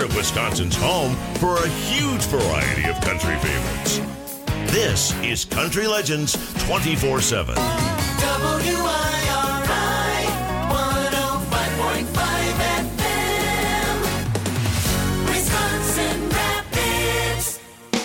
of Wisconsin's home for a huge variety of country favorites. This is Country Legends 24/7. WIRI 105.5 FM, Wisconsin Rapids.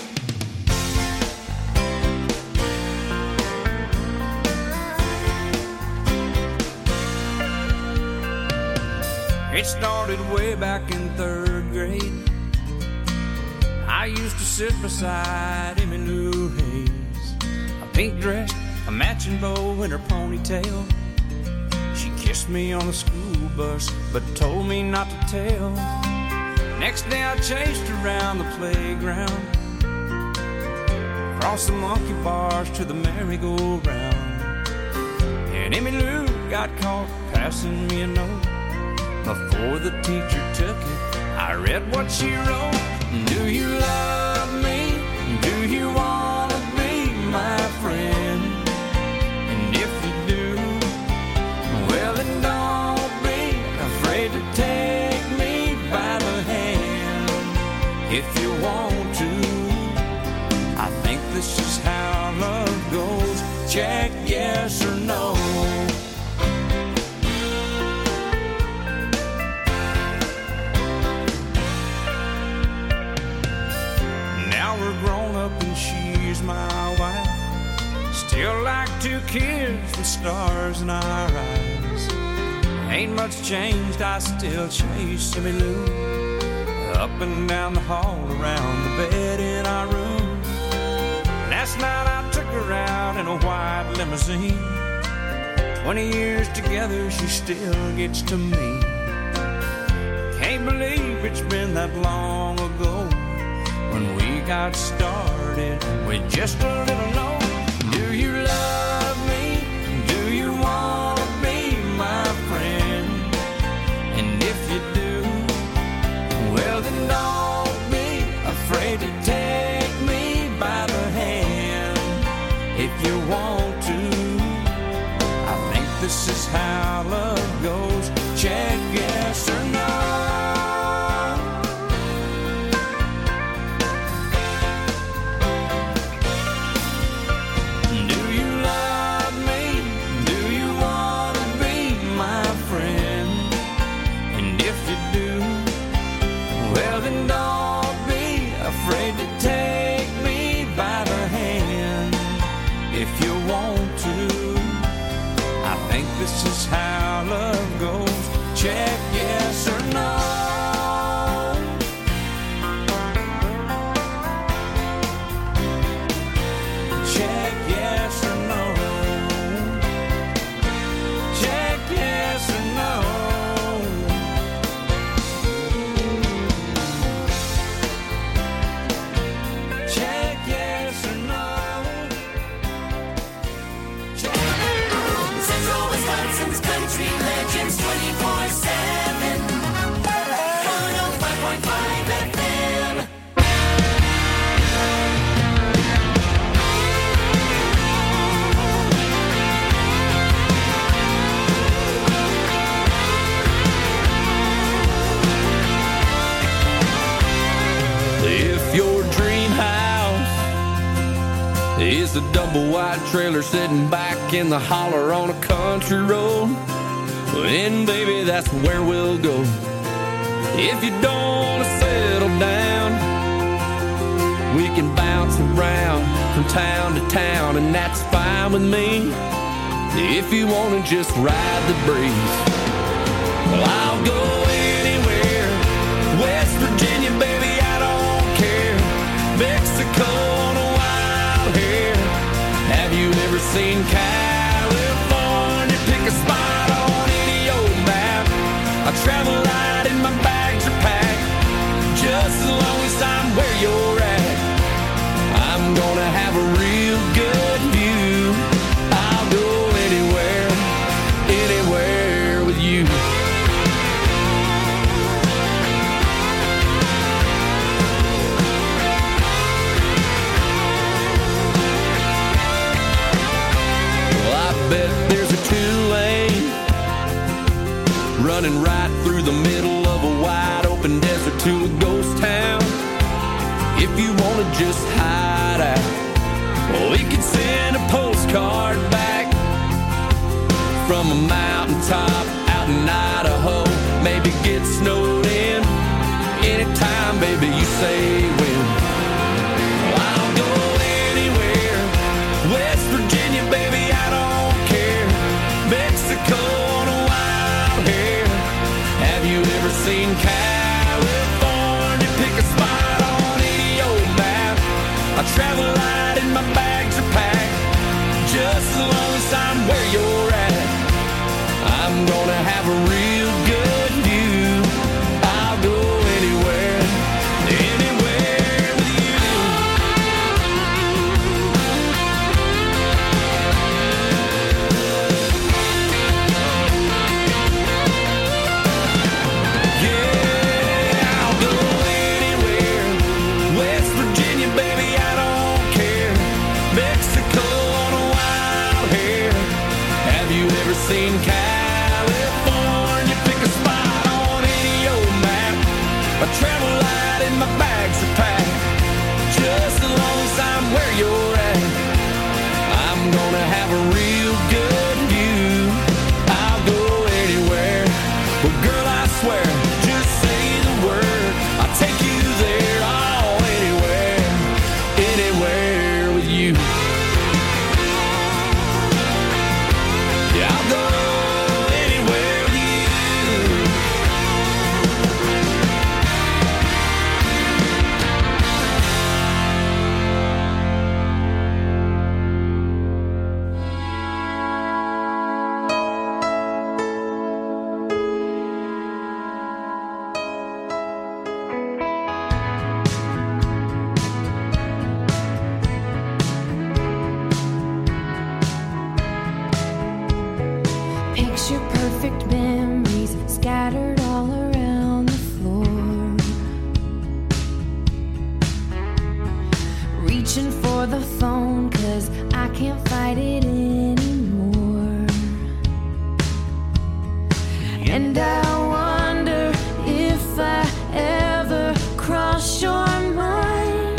It started way back in 3rd grade. I used to sit beside Emmylou Hayes, a pink dress, a matching bow in her ponytail. She kissed me on the school bus, but told me not to tell. Next day I chased her around the playground, across the monkey bars to the merry-go-round. And Emmylou got caught passing me a note. Before the teacher took it, I read what she wrote. Do you love me? Do you want to be my friend? And if you do, well then don't be afraid to take me by the hand. If you want to, I think this is how love goes. Check yes or no. Grown up and she's my wife. Still like 2 kids with stars in our eyes. Ain't much changed, I still chase Emmylou up and down the hall, around the bed in our room. Last night I took her out in a white limousine. 20 years together, she still gets to me. Can't believe it's been that long ago when we got started with just a little note. Do you love me? Do you want to be my friend? And if you do, well then don't be afraid to take me by the hand. If you want to, I think this is how love goes. Check yes or no. This is how love goes. Check yes or no. Check yes or no. Check yes or no. Check yes or no. Central Wisconsin's Country Legends 24/7. 105.5 FM. If your dream house is a double wide trailer sitting back in the holler on a country road, then baby that's where we'll go. If you don't want to settle down, we can bounce around from town to town, and that's fine with me. If you want to just ride the breeze, well, I'll go anywhere. West Virginia, baby, I don't care. Mexico on a wild hair. Have you ever seen California? Pick a spot on any old map. I travel light and my bags are packed. Just as long as I'm where you're at, I'm gonna have a real good view. I'll go anywhere, anywhere with you. Well, I bet there's a 2-lane running right through the middle of a wide open open desert to a ghost town. If you wanna just hide out, we could send a postcard back from a mountaintop out in Idaho. Maybe get snowed in anytime, baby, you say when. I'll go anywhere. West Virginia, baby, I don't care. Mexico on a wild hair. Have you ever seen California? Pick a spot on any old map. I travel light and my bags are packed. Just as long as I'm where you're at, I'm gonna have a real good view. I'll go anywhere, anywhere with you. Yeah, I'll go anywhere. West Virginia, baby, I don't care. Mexico on a wild hair. Have you ever seen California? Pick a spot on any old map. I travel light and my bags are packed. Just as long as I'm where you're at, I'm gonna have a real good view. I'll go anywhere. Well, girl, I swear, just say the word, I'll take you there. Oh, anywhere, anywhere with you. Yeah, I'll go anywhere with you. Picture perfect memories scattered all around the floor. Reaching for the phone 'cause I can't fight it anymore. And I wonder if I ever cross your mind.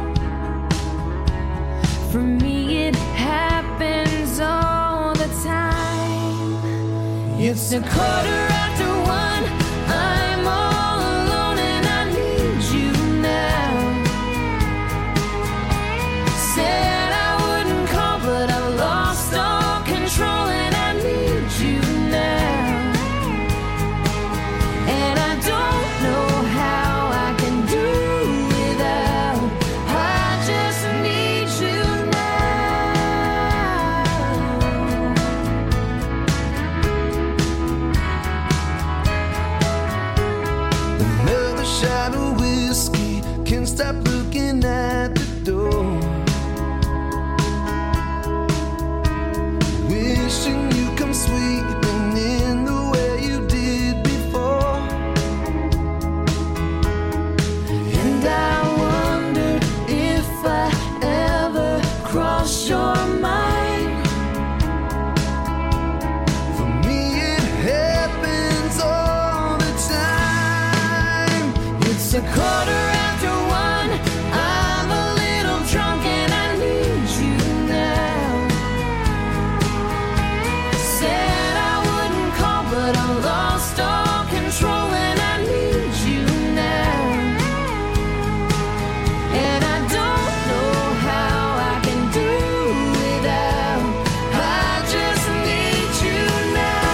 For me it happens all the time. It's a quarter after one. I'm all alone and I need you now. Said I wouldn't call, but I lost all control and I need you now. And I don't know how I can do without. I just need you now. Another shot of whiskey, can't stop looking at the door. Wishing you come sweeping in the way you did before. And I wonder if I ever cross your mind. For me it happens all the time. It's a quarter after one. I'm a little drunk and I need you now. Said I wouldn't call, but I lost all control and I need you now. And I don't know how I can do without. I just need you now.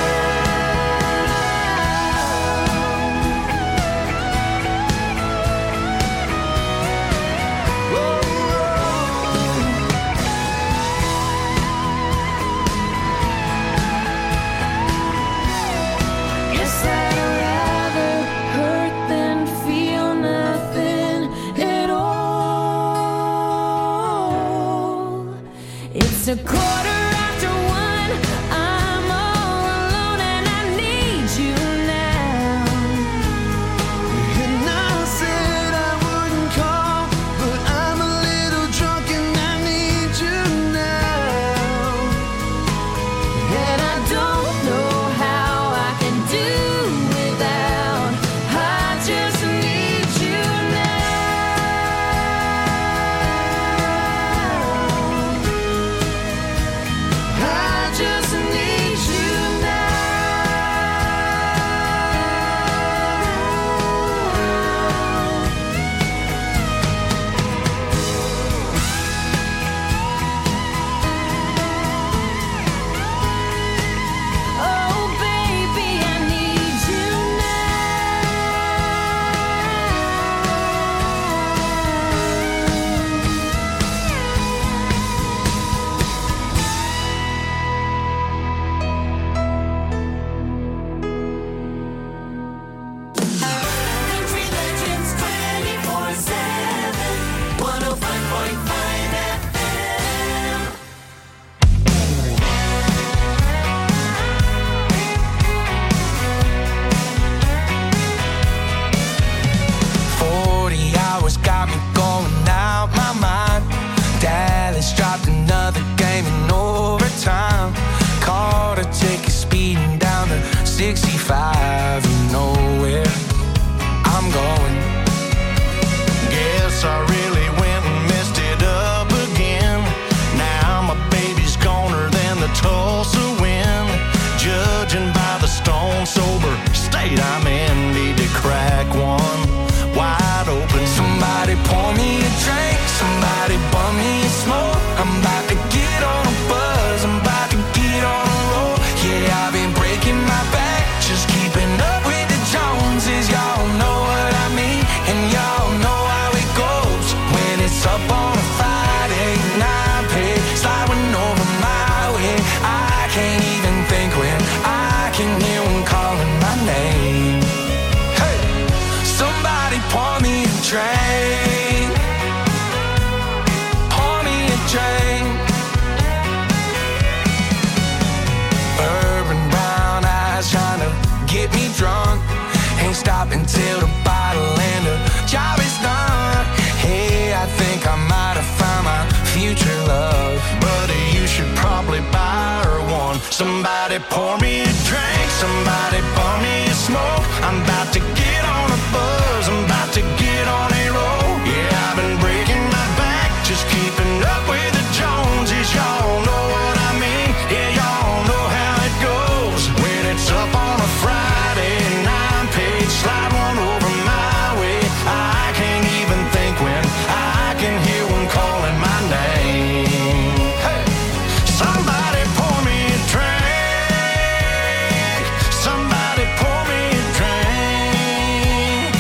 up until the bottle and the job is done. Hey, I think I might have found my future love. Buddy, you should probably buy her one. Somebody pour me a drink, somebody pour me a smoke. I'm about to get on a buzz, I'm about to get on a roll. Yeah, I've been breaking my back, just keeping up with the Joneses. Y'all know what I mean, yeah, y'all know how it goes. When it's up on a Friday and I'm paid, slide one over my way. I can't even think when I can hear one calling my name. Hey, somebody pour me a drink, somebody pour me a drink.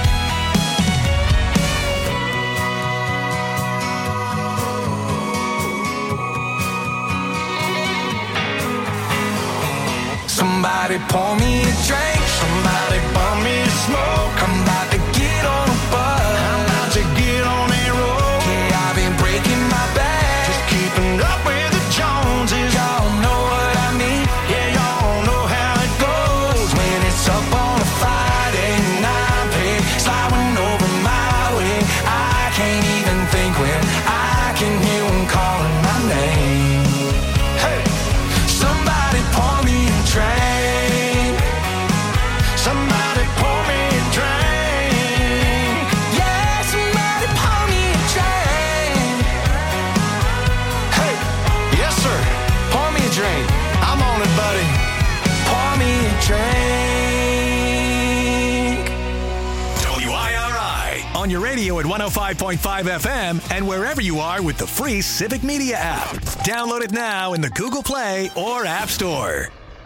Somebody pour me a drink, somebody pour me a smoke. I'm about to get on a buzz, I'm about to get on a roll. Yeah, I've been breaking my back, just keeping up with the Joneses. Y'all know what I mean, yeah, y'all know how it goes. When it's up on a Friday and I'm paid, sliding over my way. I can't even think when I can hear one calling my name. Hey, somebody pour me a drink, somebody pour me a drink. Yeah, somebody pour me a drink. Hey, yes sir, pour me a drink. I'm on it, buddy. Pour me a drink. WIRI on your radio at 105.5 FM and wherever you are with the free Civic Media app. Download it now in the Google Play or App Store.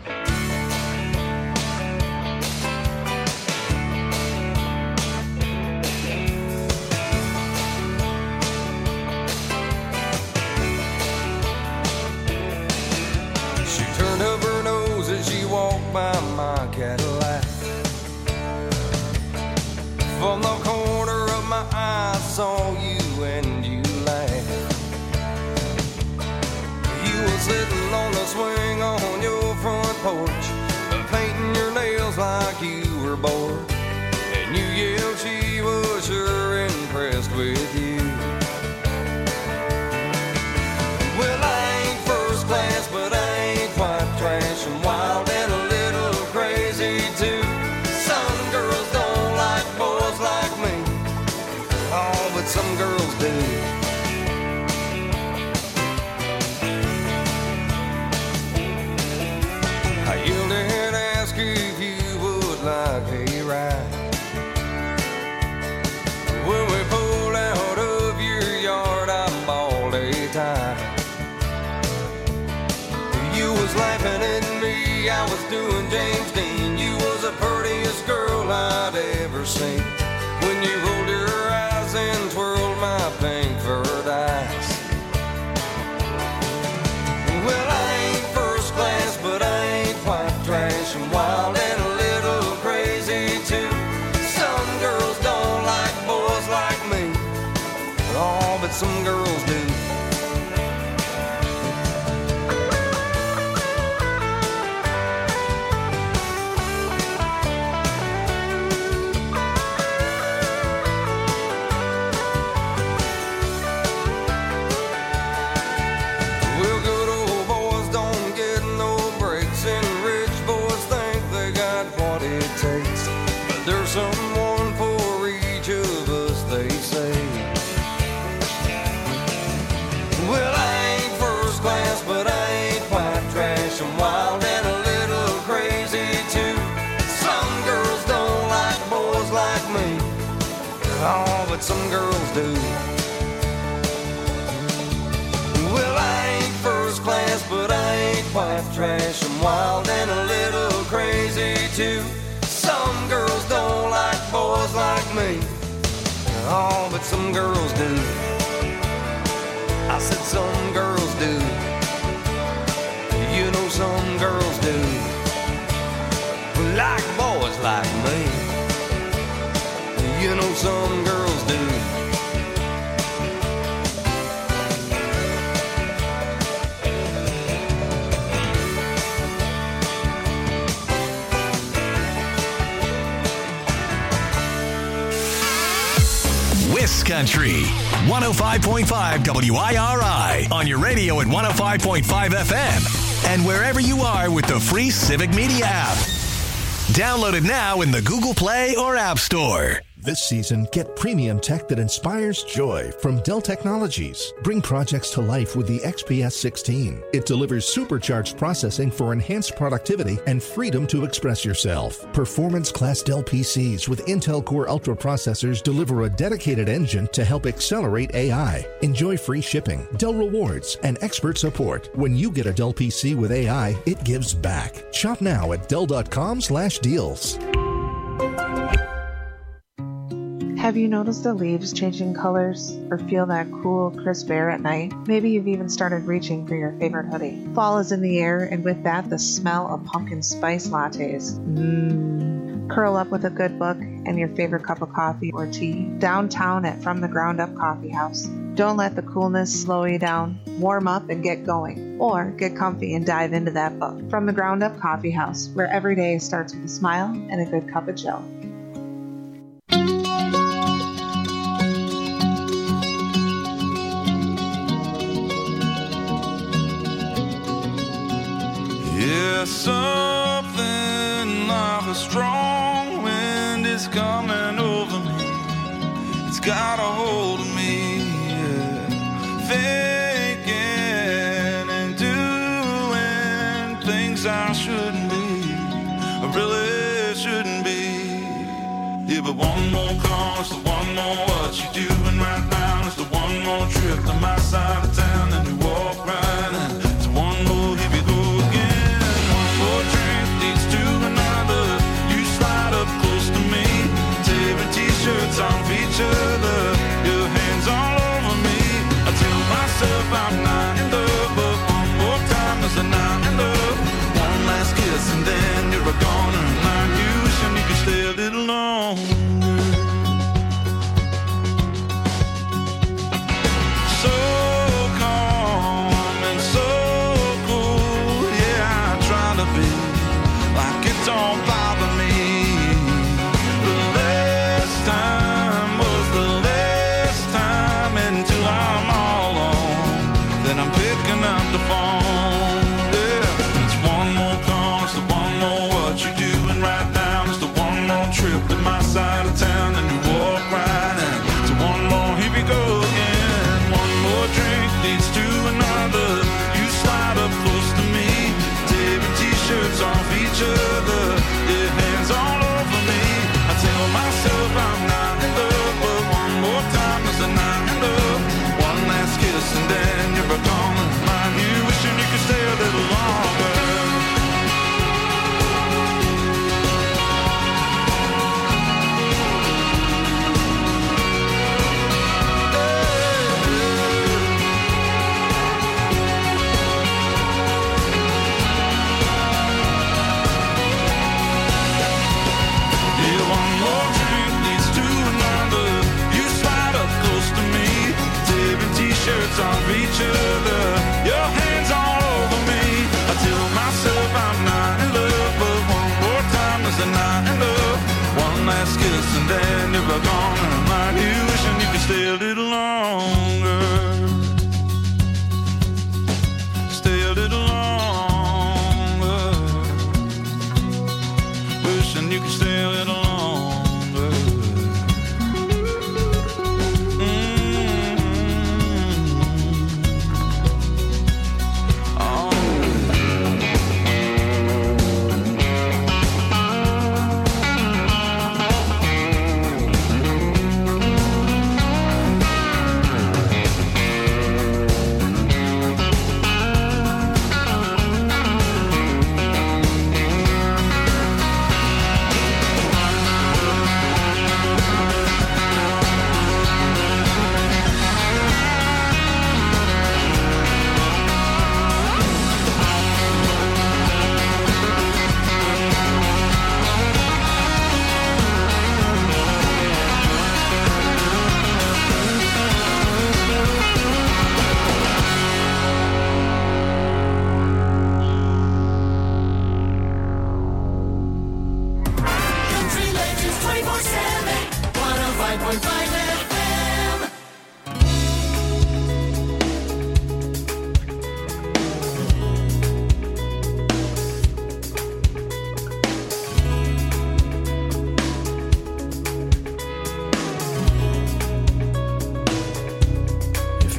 She turned up her nose as she walked by my Cadillac. From the corner of my eye, I saw you and you laughed. You were sitting on the swing on your front porch, painting your nails like you were bored. And you yelled she was sure impressed with you. Well, I ain't first class, but I ain't quite trash. I'm wild and a little crazy too. Some girls don't like boys like me. Oh, but some girls do. I yelled and asked if you would like a ride. When we pulled out of your yard, I bawled a tie. You was laughing at me, I was doing James Dean. You was the prettiest girl I'd ever seen. When you rolled your eyes and twirled my pink furred eyes. Well, I ain't first class, but I ain't quite trash. I'm wild and a little crazy too. Some girls don't like boys like me. Oh, but some girls do. Well, good old boys don't get no breaks, and rich boys think they got what it takes. But there's someone for each of us, they say. Well, I ain't first class, but I ain't quite trash. I'm wild and a little crazy too. Some girls don't like boys like me. Oh, but some girls do. Well, I ain't first class, but I ain't quite trash. I'm wild and a little crazy too. Some girls don't like boys like me. Oh, but some girls do. I said some girls do. You know some girls do. Like boys like me. You know some girls do. This country. 105.5 WIRI on your radio at 105.5 FM and wherever you are with the free Civic Media app. Download it now in the Google Play or App Store. This season, get premium tech that inspires joy from Dell Technologies. Bring projects to life with the XPS 16. It delivers supercharged processing for enhanced productivity and freedom to express yourself. Performance-class Dell PCs with Intel Core Ultra processors deliver a dedicated engine to help accelerate AI. Enjoy free shipping, Dell rewards, and expert support. When you get a Dell PC with AI, it gives back. Shop now at Dell.com/deals. Have you noticed the leaves changing colors or feel that cool, crisp air at night? Maybe you've even started reaching for your favorite hoodie. Fall is in the air, and with that, the smell of pumpkin spice lattes. Curl up with a good book and your favorite cup of coffee or tea downtown at From the Ground Up Coffee House. Don't let the coolness slow you down. Warm up and get going. Or get comfy and dive into that book. From the Ground Up Coffee House, where every day starts with a smile and a good cup of joe. Yeah, something like a strong wind is coming over me. It's got a hold of me, yeah. Thinking and doing things I shouldn't be, I really shouldn't be. Yeah, but one more call, it's the one more what you doing right now. It's the one more trip to my side of town, and we walk right in. It's one more, here we go again. T-shirts on each other, your hands all over me. I tell myself I'm not in love, but one more time is a not in love. One last kiss and then you're a goner, and I'm wishing you could stay a little longer. So calm and so cool, yeah, I try to be like it don't bother me. Time was the last time until I'm all alone. Then I'm picking up the phone. Yeah, it's one more call, it's the one more what you doing right now. It's the one more trip to my side of town, and you walk right in. It's one more, here we go again. One more drink leads to another. You slide up close to me, tearing T-shirts off each other. Your hands all over me. I tell myself I'm not in love, but one more time is a not in love. One last kiss and then you're gone. Mind you, wishing you could stay a little longer. Shirts on each other, your hands all over me. I tell myself I'm not in love, but one more time is a not in love. One last kiss and then you're gone, and I'm like you wishing you could stay a little longer. Stay a little longer. Wishing you could stay a little longer.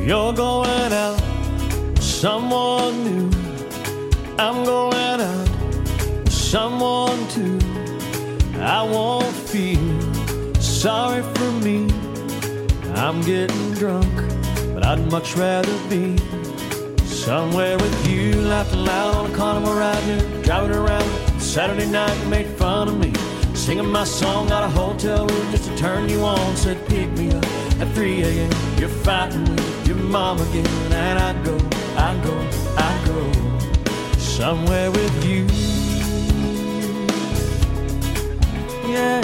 You're going out with someone new. I'm going out with someone too. I won't feel sorry for me. I'm getting drunk, but I'd much rather be somewhere with you, laughing loud on a carnival ride here, driving around Saturday night. You made fun of me, singing my song out of a hotel room just to turn you on. Said pick me up at 3 a.m. You're fighting with your mom again, and I go somewhere with you. Yeah,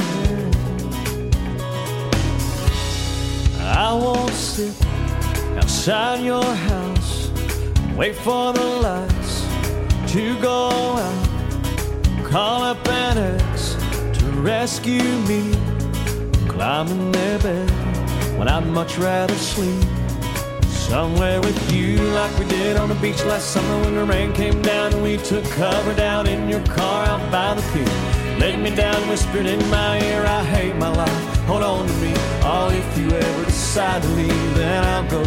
I won't sit outside your house, wait for the lights to go out, call up an ex to rescue me, climb in their bed when I'd much rather sleep somewhere with you, like we did on the beach last summer when the rain came down and we took cover down in your car out by the pier. Laid me down, whispered in my ear, I hate my life, hold on to me. Oh, if you ever decide to leave, then I'll go.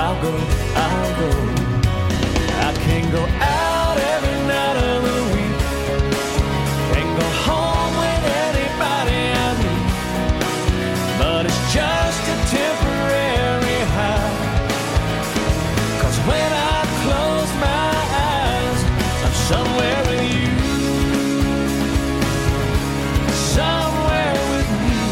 I can't go out every night of the week, can't go home with anybody I meet, but it's just a temporary high, 'cause when I close my eyes, I'm somewhere with you. Somewhere with you.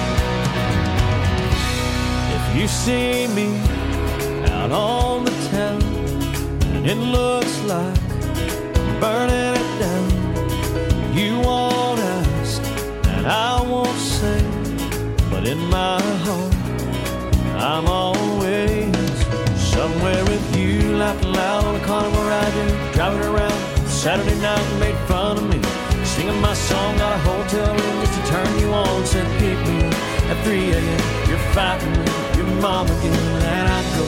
If you see me out on the town and it looks like I'm burning it down, you won't ask and I won't say, but in my heart I'm always somewhere with you, laughing loud on a carnival ride, driving around Saturday night and made fun of me, singing my song out of a hotel room just to turn you on. Said pick me up at 3 a.m. You're fighting with your mom again, and I go.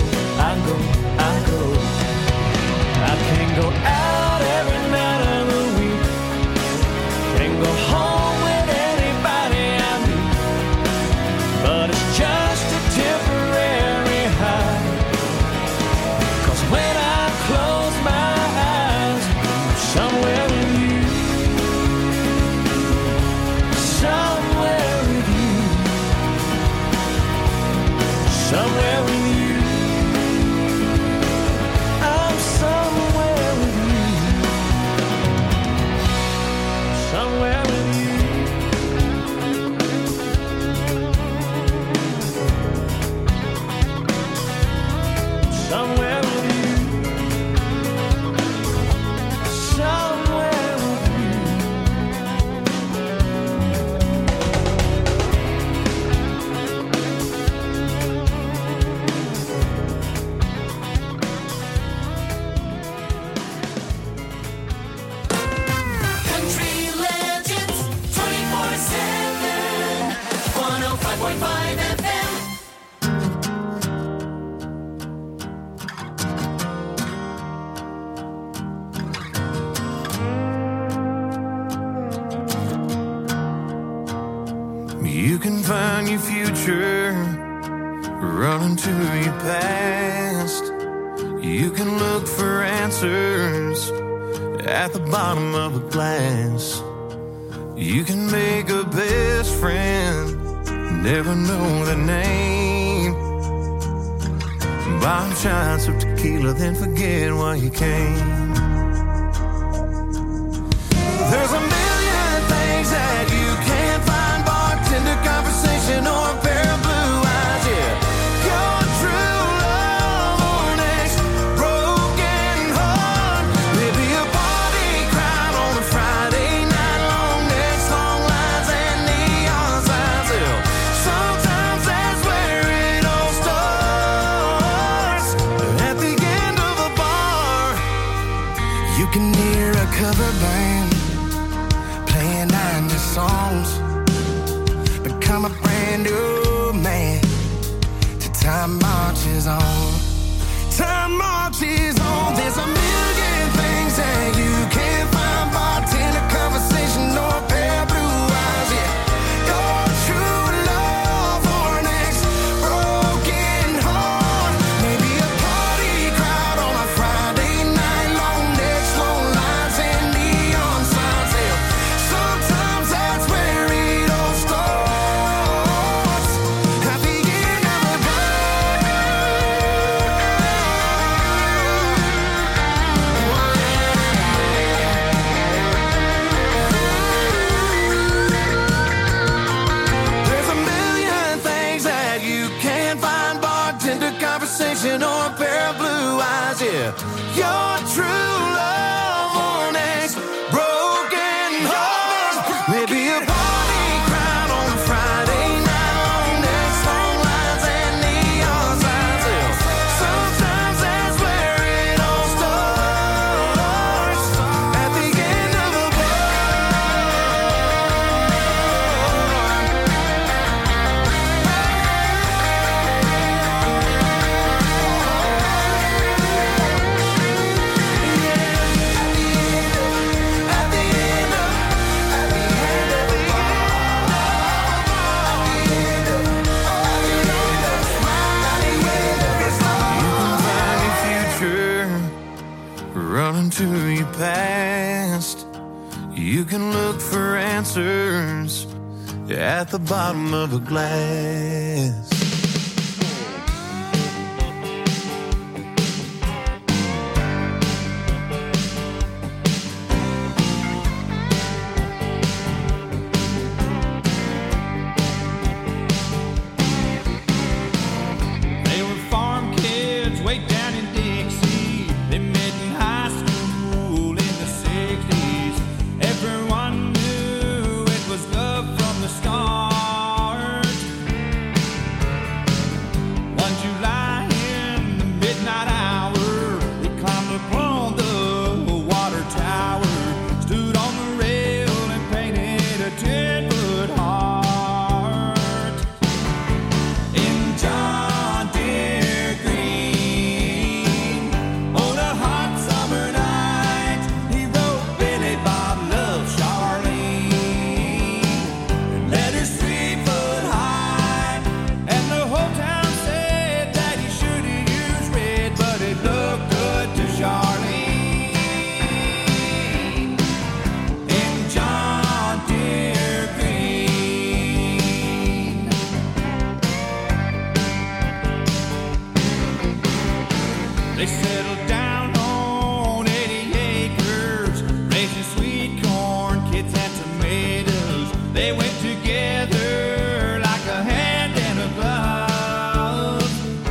I can't go out every night of the week, can't go home with anybody I meet, but it's just a temporary high, 'cause when I close my eyes, I'm somewhere with you. Somewhere with you. Somewhere with you. I'm somewhere with you. Somewhere with you. Somewhere with you. Somewhere with you. Country Legends 24/7, 105.5 FM. You can find your future running to your past. You can look for answers at the bottom of a glass. You can make a best friend, never know the name. Buy shots of tequila, then forget why you came. There's a million things that you can't find, bartender conversation or a pair of blue eyes, yeah. Your true love or next broken heart. Maybe a party crowd on a Friday night, long necks, long lines, and neon signs. Yeah. Sometimes that's where it all starts. At the end of a bar, you can hear a cover band playing 90 songs. Become a brand new man. Time marches on. Time marches on. There's a million things that you can't find, bartender conversation or a pair of blue eyes, yeah. Your true love or an ex broken heart. Maybe a yeah. Your true love on ex broken heart. Maybe a party crowd on Friday night, long necks, long lines, and neon signs. Sometimes that's where it all starts, at the end of a bar. Running to your past, you can look for answers at the bottom of a glass. They were farm kids way down in Dixie. They met in high school in the 60s. Everyone knew it was love from the start. One July in the midnight hour, they climbed upon the water tower, stood on the rail and painted a 10-foot heart. In John Deere green, on a hot summer night, he wrote Billy Bob Love Charlene, letters 3 foot high, and the whole town said that he should have used red, but it looked good to Charlene. In John Deere green. They settled down on 80 acres, raising sweet corn, kids and tomatoes. They went together like a hand and a glove.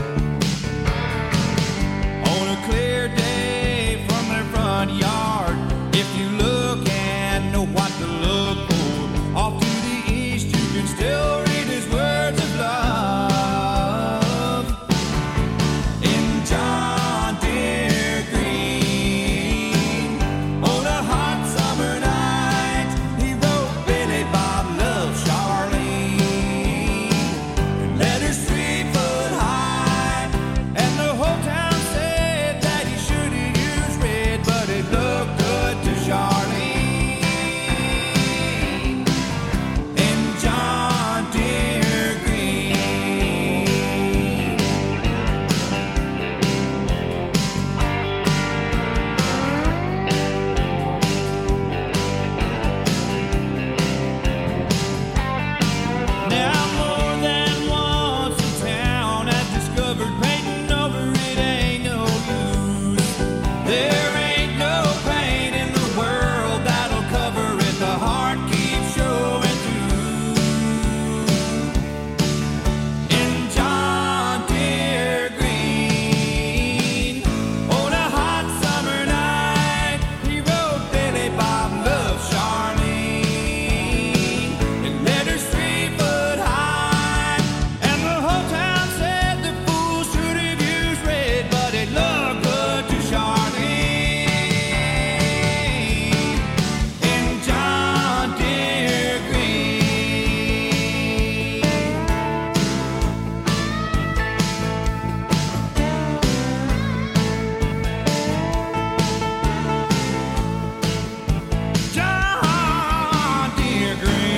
On a clear day from their front yard, if you look and know what to look for, off to the east you can still read his words of love. In John Deere green, on a hot summer night, he wrote Billy Bob Love Charlene, letters 3 foot high, and the whole town said that he should have used red, but it looked good to Charlene. In John Deere green. Now more than once in town I've discovered painting over it ain't no use. There ain't no paint in the world that'll cover it. The heart keeps showing through. In John Deere green, on a hot summer night, he wrote Billy Bob Love Charlene, and letters 3 foot high, and the whole town said the fool should have used red, but it looked good to Charlene. In John Deere green. John Deere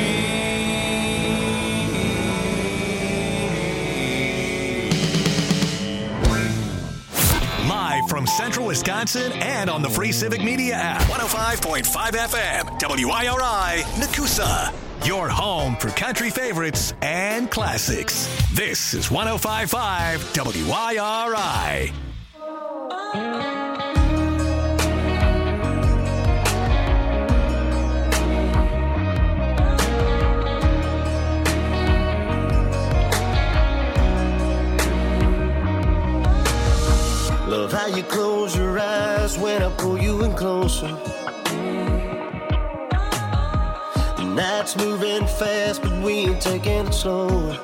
green. Live from Central Wisconsin and on the free Civic Media app. 105.5 FM, WIRI, Nakusa. Your home for country favorites and classics. This is 105.5 WIRI. Love how you close your eyes when I pull you in closer. The night's moving fast, but we ain't taking it slow.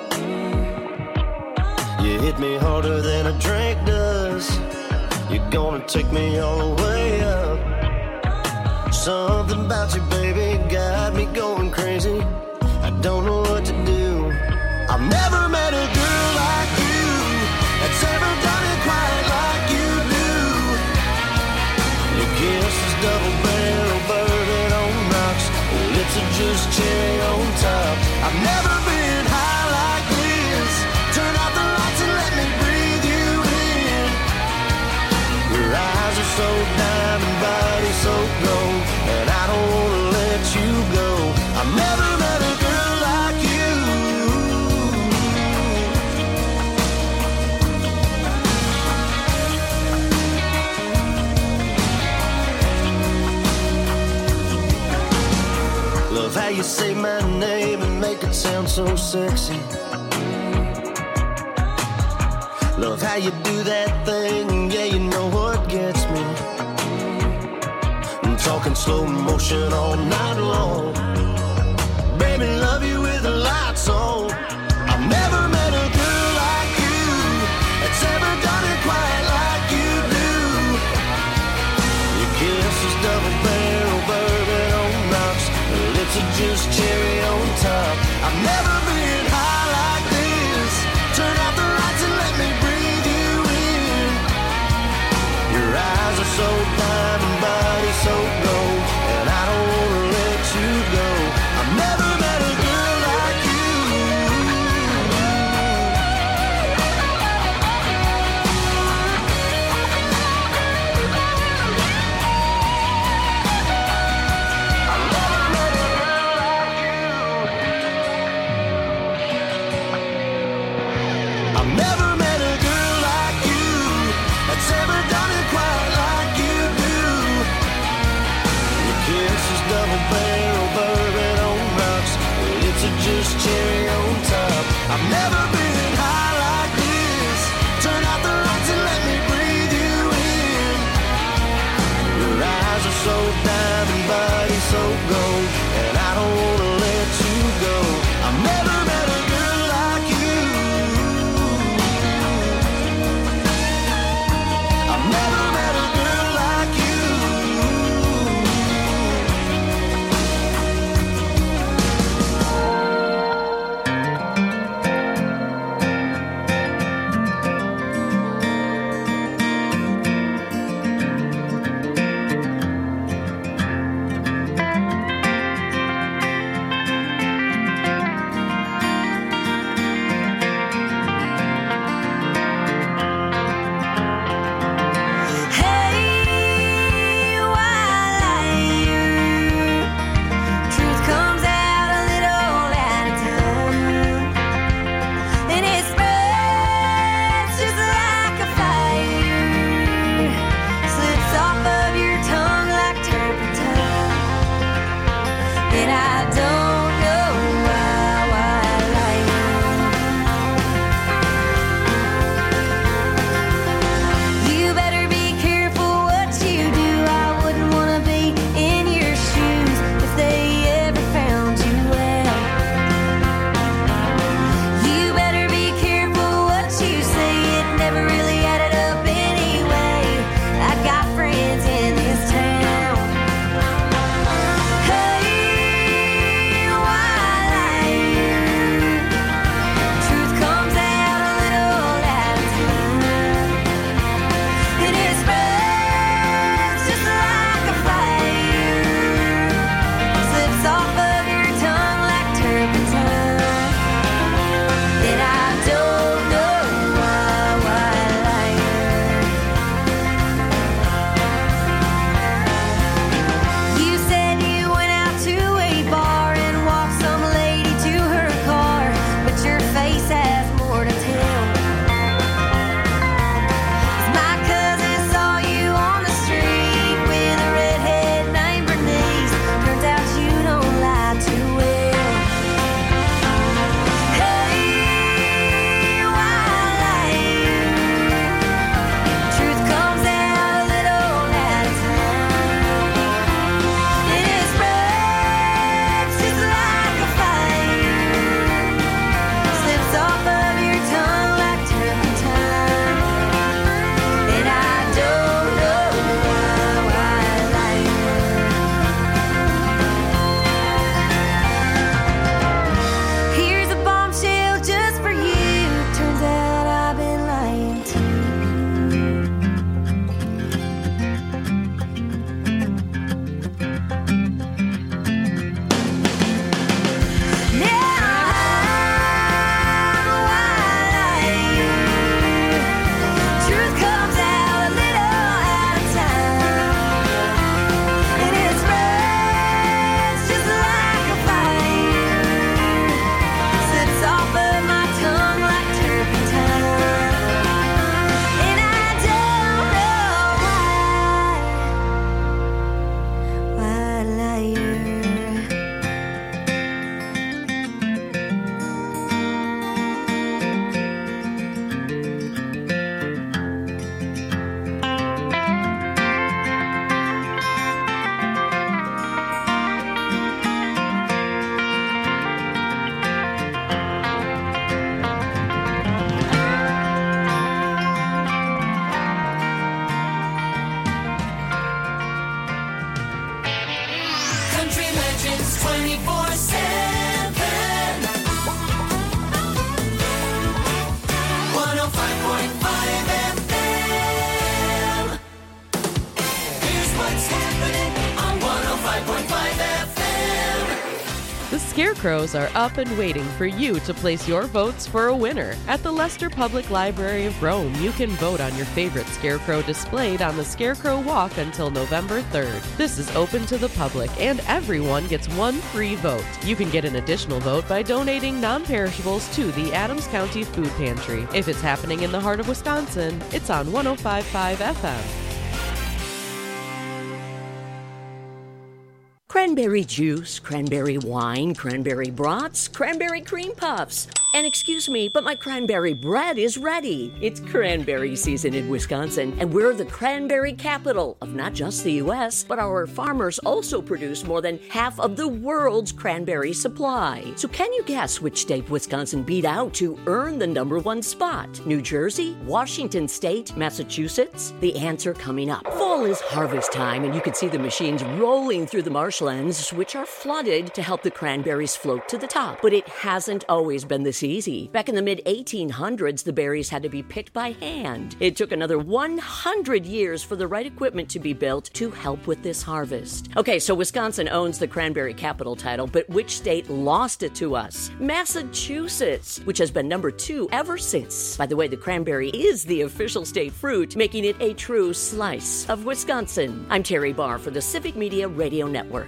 You hit me harder than a drink does. You're gonna take me all the way up. Something about you, baby, got me going crazy. I don't know what to do. I've never met a girl like you that's ever done it quite like you do. Your kiss is double barrel, bourbon on rocks. Your lips are just cherry on top. I've never been high like this. Turn out the lights and let me breathe you in. Your eyes are so diamond, body so gold, and I don't wanna let you go. I've never met a girl like you. Love how you say my name and make it sound so sexy. Love how you do that thing, yeah, you know what gets me. I'm talking slow motion all night long. Baby, love you with the lights on. I've never met a girl like you that's ever done it quite like you do. Your kiss is double barrel, bourbon on rocks. Your lips are just cherry on top. I've never been high like this. Turn out the lights and let me breathe you in. Your eyes are so diamond, body so gold, and I don't wanna let you go. I've never met a girl like you. I've never met a girl like you. I've never met a girl like you that's ever done it quite like you do. Your kiss is double barrel, bourbon on rocks. Your lips are just cherry on top. I've never been high like this. Turn out the lights and let me breathe you in. Your eyes are so diamond, body so gold, and I don't wanna let you go. I've never met a girl like you. I've never met a girl like you. Scarecrows are up and waiting for you to place your votes for a winner. At the Leicester Public Library of Rome, you can vote on your favorite scarecrow displayed on the Scarecrow Walk until November 3rd. This is open to the public, and everyone gets one free vote. You can get an additional vote by donating non-perishables to the Adams County Food Pantry. If it's happening in the heart of Wisconsin, it's on 105.5 FM. Cranberry juice, cranberry wine, cranberry brats, cranberry cream puffs. And excuse me, but my cranberry bread is ready. It's cranberry season in Wisconsin, and we're the cranberry capital of not just the U.S., but our farmers also produce more than half of the world's cranberry supply. So can you guess which state Wisconsin beat out to earn the #1 spot? New Jersey, Washington State, Massachusetts? The answer coming up. Fall is harvest time, and you can see the machines rolling through the marshlands, which are flooded to help the cranberries float to the top. But it hasn't always been this easy. Back in the mid-1800s, the berries had to be picked by hand. It took another 100 years for the right equipment to be built to help with this harvest. Okay, so Wisconsin owns the cranberry capital title, but which state lost it to us? Massachusetts, which has been #2 ever since. By the way, the cranberry is the official state fruit, making it a true slice of Wisconsin. I'm Terry Barr for the Civic Media Radio Network.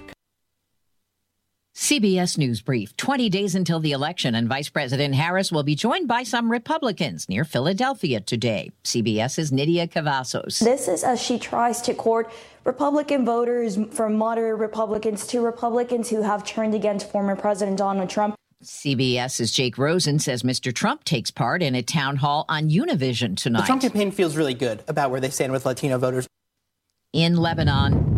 CBS News Brief. 20 days until the election, and Vice President Harris will be joined by some Republicans near Philadelphia today. CBS's Nydia Cavazos. This is as she tries to court Republican voters, from moderate Republicans to Republicans who have turned against former President Donald Trump. CBS's Jake Rosen says Mr. Trump takes part in a town hall on Univision tonight. The Trump campaign feels really good about where they stand with Latino voters. In Lebanon,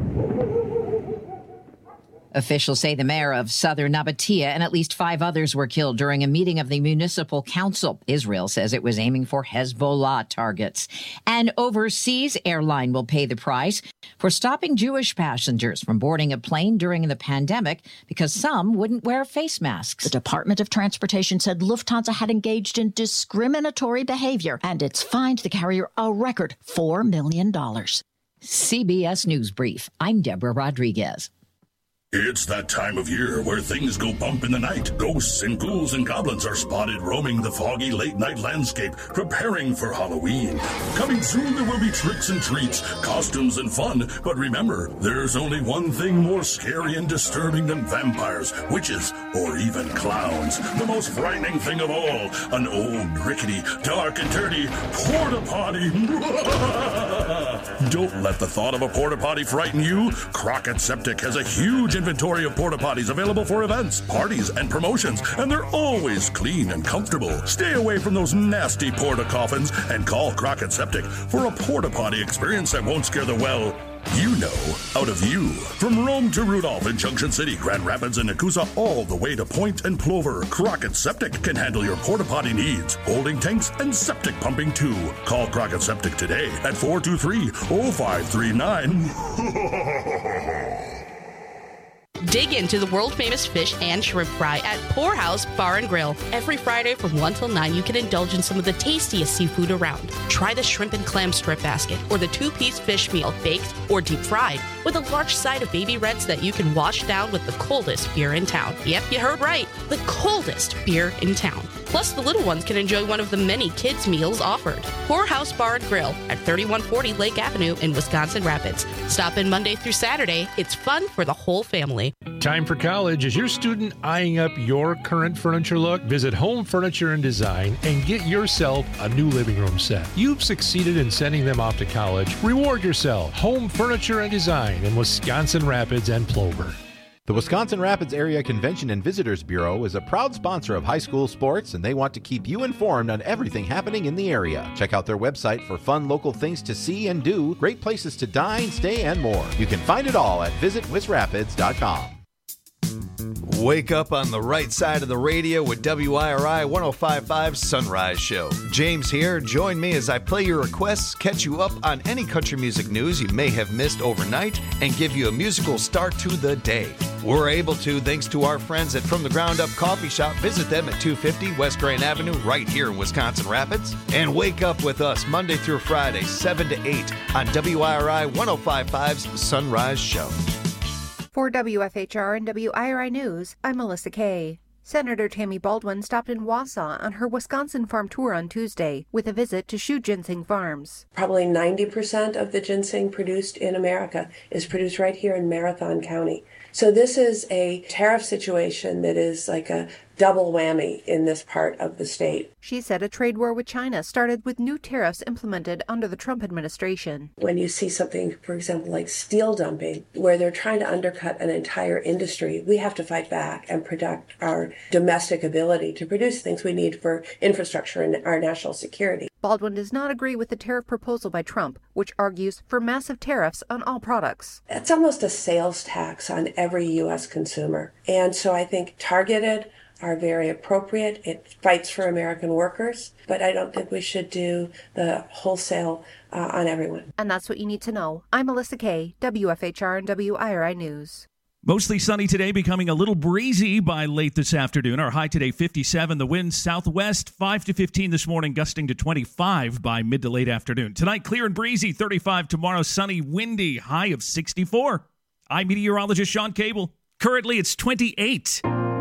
officials say the mayor of southern Nabatea and at least 5 others were killed during a meeting of the municipal council. Israel says it was aiming for Hezbollah targets. An overseas airline will pay the price for stopping Jewish passengers from boarding a plane during the pandemic because some wouldn't wear face masks. The Department of Transportation said Lufthansa had engaged in discriminatory behavior, and it's fined the carrier a record $4 million. CBS News Brief. I'm Deborah Rodriguez. It's that time of year where things go bump in the night. Ghosts and ghouls and goblins are spotted roaming the foggy late-night landscape, preparing for Halloween. Coming soon, there will be tricks and treats, costumes and fun. But remember, there's only one thing more scary and disturbing than vampires, witches, or even clowns. The most frightening thing of all, an old, rickety, dark and dirty porta-potty. Don't let the thought of a porta-potty frighten you. Crockett Septic has a huge inventory of porta-potties available for events, parties, and promotions, and they're always clean and comfortable. Stay away from those nasty porta-coffins and call Crockett Septic for a porta-potty experience that won't scare the out of you. From Rome to Rudolph in Junction City, Grand Rapids, and Nakusa, all the way to Point and Plover, Crockett Septic can handle your porta-potty needs, holding tanks, and septic pumping too. Call Crockett Septic today at 423-0539. Dig into the world-famous fish and shrimp fry at Poorhouse Bar and Grill. Every Friday from 1 till 9, you can indulge in some of the tastiest seafood around. Try the shrimp and clam strip basket or the 2-piece fish meal, baked or deep fried, with a large side of baby reds that you can wash down with the coldest beer in town. Yep, you heard right. The coldest beer in town. Plus, the little ones can enjoy one of the many kids' meals offered. Poorhouse Bar and Grill at 3140 Lake Avenue in Wisconsin Rapids. Stop in Monday through Saturday. It's fun for the whole family. Time for college. Is your student eyeing up your current furniture look? Visit Home Furniture and Design and get yourself a new living room set. You've succeeded in sending them off to college. Reward yourself. Home Furniture and Design in Wisconsin Rapids and Plover. The Wisconsin Rapids Area Convention and Visitors Bureau is a proud sponsor of high school sports, and they want to keep you informed on everything happening in the area. Check out their website for fun local things to see and do, great places to dine, stay, and more. You can find it all at visitwisrapids.com. Wake up on the right side of the radio with WIRI 105.5 Sunrise Show. James here. Join me as I play your requests, catch you up on any country music news you may have missed overnight, and give you a musical start to the day. We're able to thanks to our friends at From the Ground Up Coffee Shop. Visit them at 250 West Grand Avenue right here in Wisconsin Rapids. And wake up with us Monday through Friday, 7 to 8 on WIRI 105.5's Sunrise Show. For WFHR and WIRI News, I'm Melissa Kay. Senator Tammy Baldwin stopped in Wausau on her Wisconsin farm tour on Tuesday with a visit to Shoot Ginseng Farms. Probably 90% of the ginseng produced in America is produced right here in Marathon County. So this is a tariff situation that is like a double whammy in this part of the state. She said a trade war with China started with new tariffs implemented under the Trump administration. When you see something, for example, like steel dumping, where they're trying to undercut an entire industry, we have to fight back and protect our domestic ability to produce things we need for infrastructure and our national security. Baldwin does not agree with the tariff proposal by Trump, which argues for massive tariffs on all products. It's almost a sales tax on every U.S. consumer. And so I think targeted are very appropriate. It fights for American workers, but I don't think we should do the wholesale on everyone. And that's what you need to know. I'm Melissa Kay, WFHR and WIRI News. Mostly sunny today, becoming a little breezy by late this afternoon. Our high today, 57. The wind southwest, 5 to 15 this morning, gusting to 25 by mid to late afternoon. Tonight, clear and breezy, 35. Tomorrow, sunny, windy, high of 64. I'm meteorologist Sean Cable. Currently, it's 28.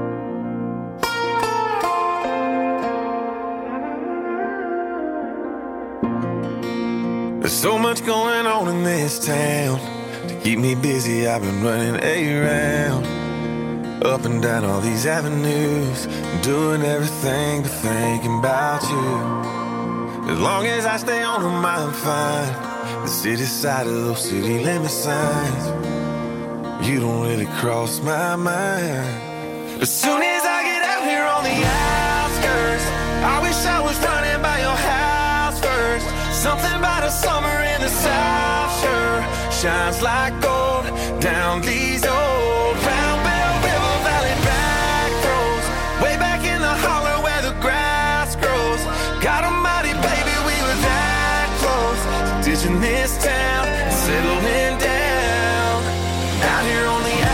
There's so much going on in this town. To keep me busy, I've been running around, up and down all these avenues, doing everything but thinking about you. As long as I stay on them, I'm fine. The city side of those city limit signs, you don't really cross my mind. As soon as I get out here on the outskirts, I wish I was running by your house first. Something about a summer in the South sure shines like gold down these old Round Bell River Valley back roads, way back in the holler where the grass grows. God almighty, baby, we were that close to ditching this town and settling down out here on the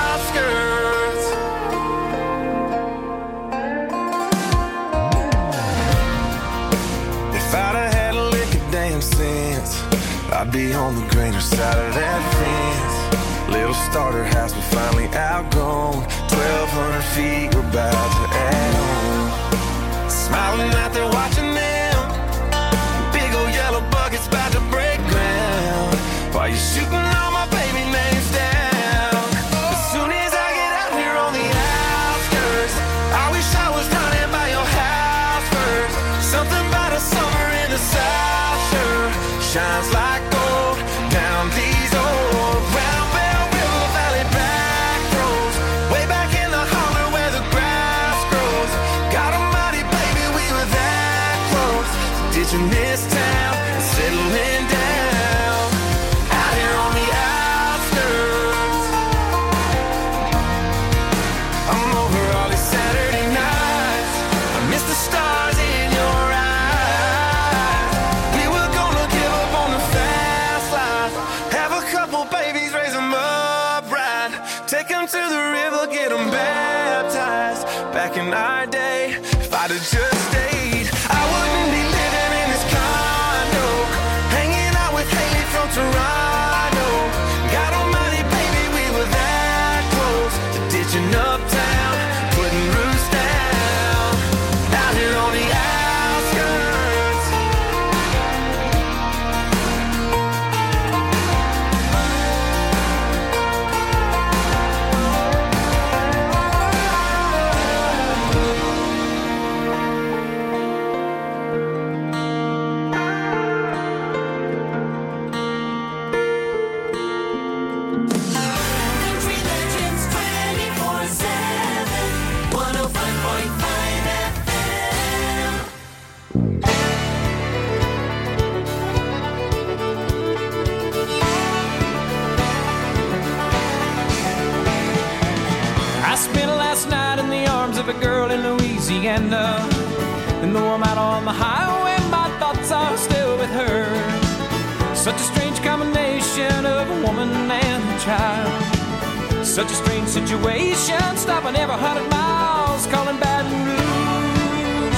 outskirts. If I'd have had a lick of damn sense, I'd be on the greener side of that fence. Little starter house we finally outgrown. 1,200 feet, we're about to add on. Smiling out there watching them, big old yellow buckets about to break ground, while you're shooting all my baby names down. As soon as I get out here on the outskirts, I wish I was running by your house first. Something about a summer in the South sure shines like gold down these old Round Bell River Valley back roads, way back in the holler where the grass grows. God almighty, baby, we were that close to ditching this town and settling down out here on the outskirts. I'm over all these Saturday nights, I miss the stars in your eyes. We were gonna give up on the fast life, have a couple babies, raise them up right, take them to the river, get them baptized. Back in our day, if I'd have just stayed, I wouldn't be living in this condo, hanging out with Haley from Toronto. God almighty, baby, we were that close to ditching uptown, putting roots down out here on the outskirts. Country legends 24/7. 105.5 FM. I spent last night in the arms of a girl in Louisiana, and though I'm out on the highway, my thoughts are still with her. Such a strange combination of a woman and a child. Such a strange situation, stopping every 100 miles, calling Baton Rouge.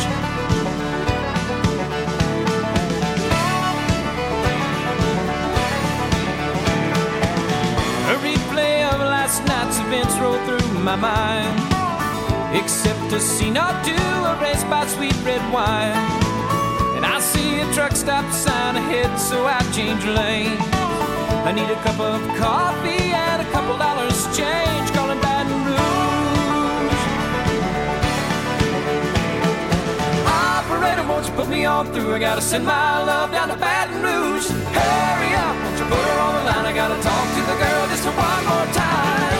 A replay of last night casino to a race by sweet red wine. And I see a truck stop sign ahead, so I change lanes. I need a cup of coffee and a couple dollars change, calling Baton Rouge. Operator, won't you put me on through? I gotta send my love down to Baton Rouge. Hurry up, won't you put her on the line? I gotta talk to the girl just one more time.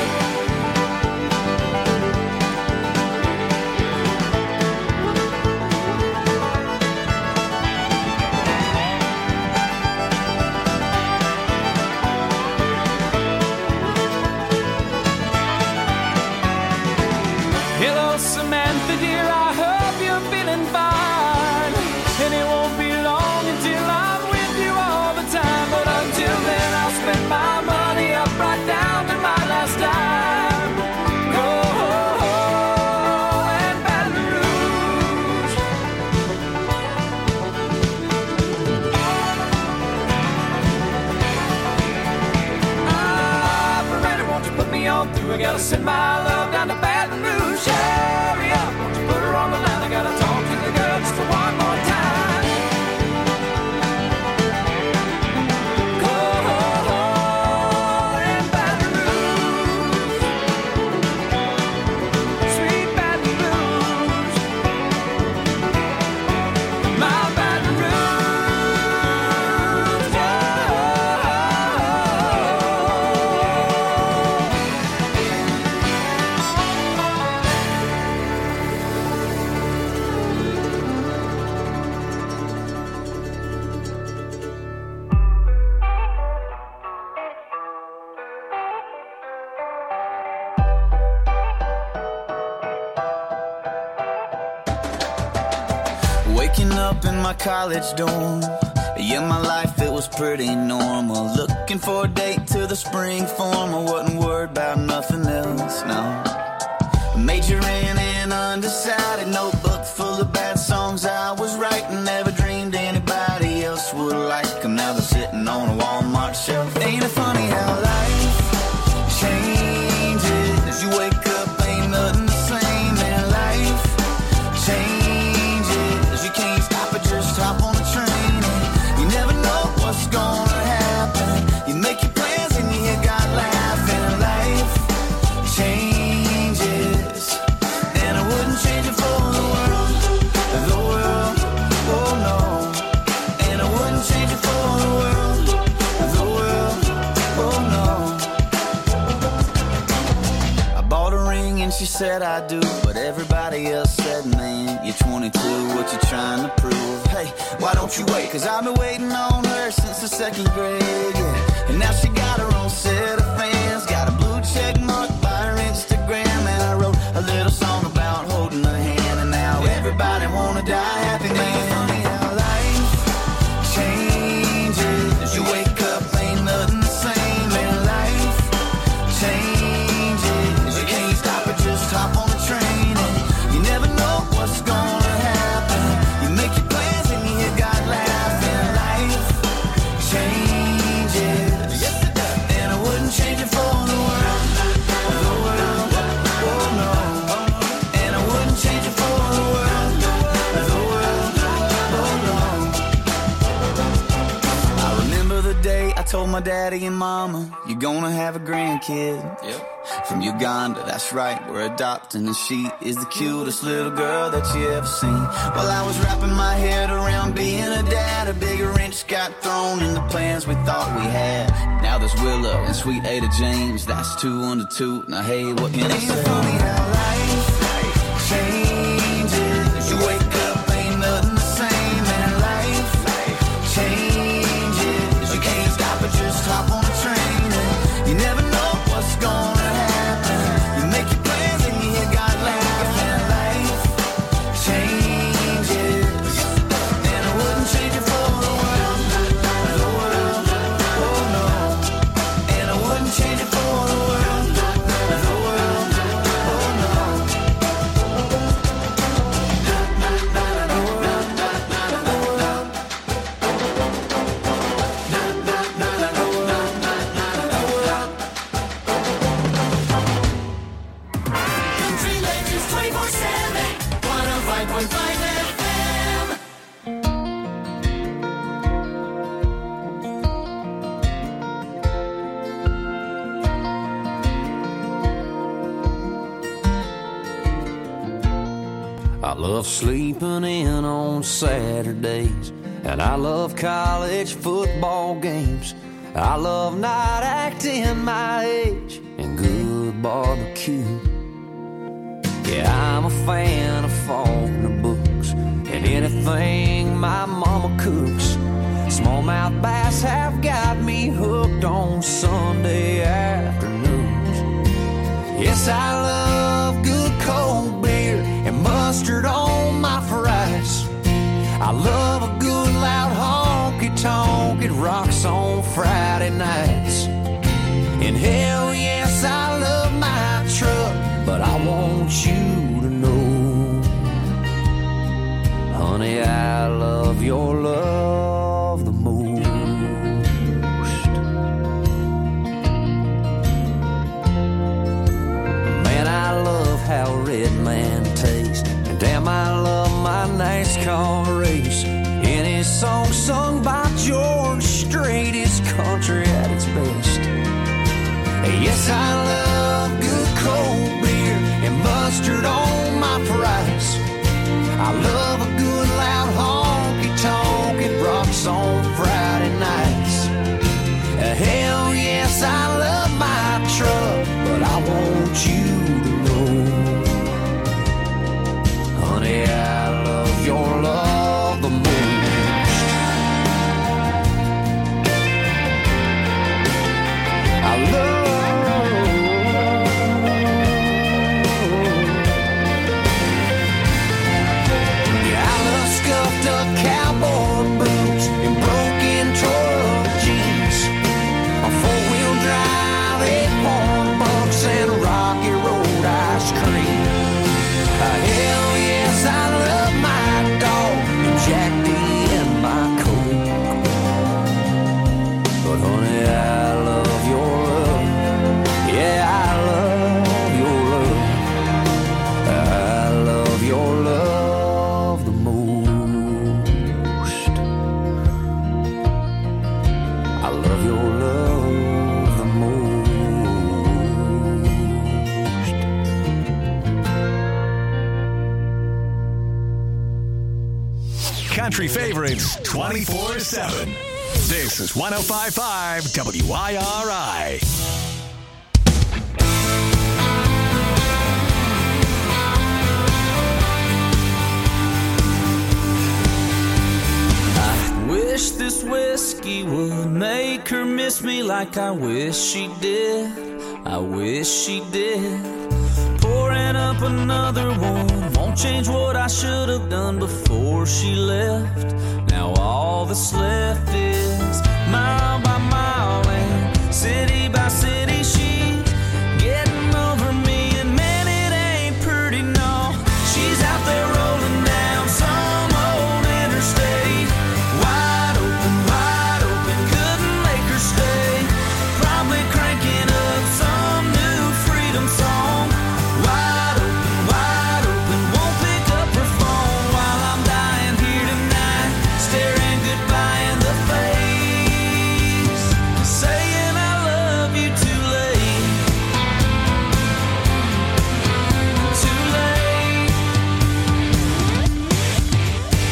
Hello, Samantha, dear, I hope you're feeling fine. And it won't be long until I'm with you all the time. But until then, I'll spend my money up right down to my last dime. Oh, and Baton Rouge. Operator, won't you put me on through? I gotta send my love down to Baton Rouge. Hurry up, won't you put her on the line? I gotta talk to the girl just one more time. Oh, and Baton Rouge. Sweet Baton Rouge. My Baton Rouge. Waking up in my college dorm. Yeah, my life, it was pretty normal. Looking for a date to the spring form. I wasn't worried about nothing else, no. Majoring in undecided, notebook full of bad songs I was writing. Never dreamed anybody else would like them. Now they're sitting on a Walmart shelf. Ain't it funny how life changes? You wake up, ain't nothing the same, and life changes. You can't stop it, just hop on the train. And you never know what's gonna happen. You make your plans and you hear God laughing. Life changes, and I wouldn't change it for the world. The world, oh no. And I wouldn't change it for the world. The world, oh no. I bought a ring and she said I do, but everybody else said, man, you're 22, what you trying to prove? Hey, why don't you wait? Cause I've been waiting on her since the second grade, yeah. And now she got her own set of fans, got a blue check mark by her Instagram. And I wrote a little song about holding her hand, and now everybody wanna die happy, man. Funny how life changes. You wake up, ain't nothing the same, and life changes. You can't stop it, just hop on the train. And you never know what's gonna happen. You make your plans and you hear God laughing. Life changes. Yes, it does. And I wouldn't change it for the world. The world, oh no. And I wouldn't change it for the world. The world, oh no. I remember the day I told my daddy and mama, you're gonna have a grandkid. Yep. From Uganda, that's right, we're adopting, and she is the cutest little girl that you ever seen. While I was wrapping my head around being a dad, a big wrench got thrown in the plans we thought we had. Now there's Willow and sweet Ada James, that's 2 under 2. Now hey, what can I say? Funny how life changes. You wake up, ain't nothing the same, and life changes. You can't stop it, just hop on the train. And you never know what's gonna happen. You make your plans and you hear God laughing. Life changes, and I wouldn't change it for the world. The world, oh no. And I wouldn't change it for the world. The world, oh no. 105.5 FM. I love sleeping in on Saturdays, and I love college football games. I love not acting my age and good barbecue. Yeah, I'm a fan of Faulkner books and anything my mama cooks. Smallmouth bass have got me hooked on Sunday afternoons. Yes, I love good cold beer and mustard on my fries. I love a good loud honky-tonk, it rocks on Friday nights. And hell yes, I love my truck, but I want you to know, honey, I love your love the most. Man, I love how Red Man tastes, and damn, I love my NASCAR race. Any song sung by George Strait is country at its best. Yes, I love good cold beer and mustard on my fries. I love a good loud honky-tonk, it rocks on Friday nights. Hell yes, I love my truck, but I want you to know, honey, I love your love the most. I love cowboy boots and broken truck jeans, a four-wheel drive, 8-point bucks, and Rocky Road ice cream. Hell yes, I love my dog and Jack D and my Coke. But honey, I love your love. Yeah, I love your love. I love your love the most. I love your love the most. Country favorites 24/7. This is 105.5 WIRI. Wish this whiskey would make her miss me like I wish she did. I wish she did. Pouring up another one won't change what I should have done before she left. Now all that's left is mile by mile and city by city. She's getting over me, and man, it ain't pretty, no. She's out there rolling down some old interstate. Wide open, couldn't make her stay. Probably cranking up some new freedom song. Wide open, won't pick up her phone while I'm dying here tonight, staring goodbye in the face, saying I love you too late. Too late.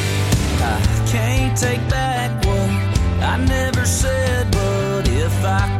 I can't take back what I never said, but if I